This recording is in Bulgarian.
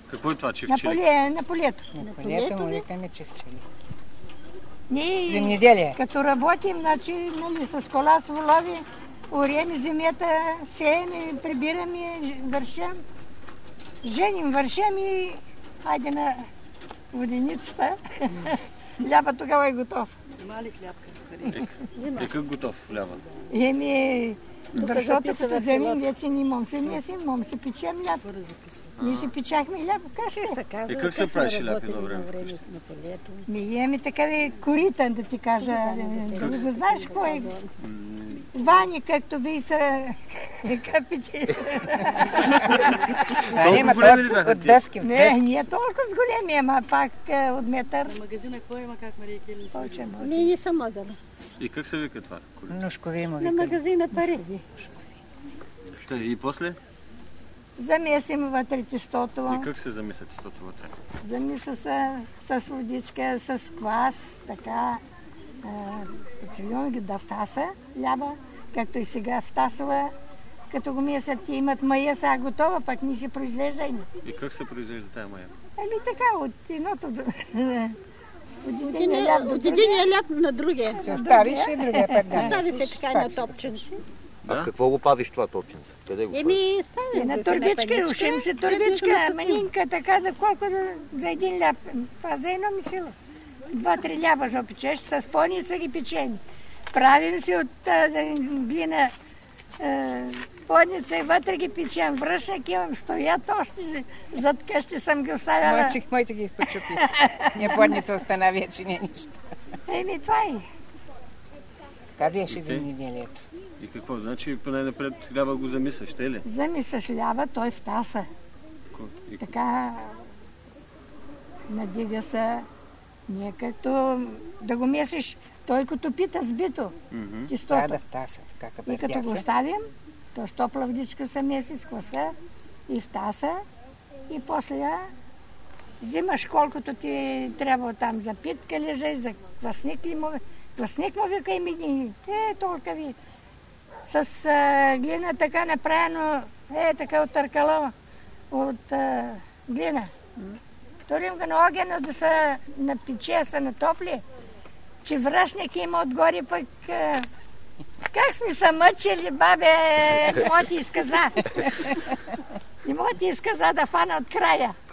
Какво е това, чифчили? На полето. На полето му викаме чифчили. Ние, земеделие. Като работим, значи, с кола, с волови, орем земята, сеем, прибираме, вършем, женим, вършем и хайде на воденицата. Ляба тогава е готов. Има ли хляб? Как готов ляба? Защото като вземем, вече не мом се месим, мом се печем ляп. Ние си печахме ляп, кашка. И как се правиш ляп едно време? Имаме такава корита, да ти кажа. Да го знаеш какво е? Вани, както ви са капите. Има от дъски. Не е толкова с големи, ама пак от метър. На магазина какво има, как Мария Келин? Не съм могъла. И как се вика това? Нушкови му На магазина пари. И после? Замесим вътре тестото. И как се замеса тестото вътре? Замеса се с водичка, с квас, така. Почелюн ги да втаса ляба, както и сега втасова. Като го месят, ти имат мая, сега готова, пък ние се произвеждаме. И как се произвежда тая мая? Така, от едното от единия ляп на другия. Се оставиш и другия път да. Остави се така на топченци. А с какво го пазиш това топченце? Къде го слагаш? Стави на турбичка, ушим се турбичка, манинка, така да колко за един ляп. Това за едно мисило. 2-3 ляба ще печеш, с поница ги печени. Правим си от глина подница и вътре ги печем. Връшник имам, стоят още зад къщи съм ги оставяла. Моите ги изпочупи. Не подница остана вече, не нищо. Това е. Така беше земеделието. И какво? Значи най-напред хляба го замисаш, те ли? Замисаш ляба, той втаса. Така надига се. Не като да го месиш, той като пита сбито. Тестото. Да втаса. И като го оставим, то топла водичка се меси с кваса и втаса. И после взимаш колкото ти трябва там за питка лежи, за квасник ли му. Квасник му вика и ми толкова ви. С глина така направено, така от търкало, от глина. Турим го на огъня да се напече, се натопли, че връшник има отгоре пък. Как сме се мъчили, бабе, не мога ти изказа. Не мога ти изказа да фана от края.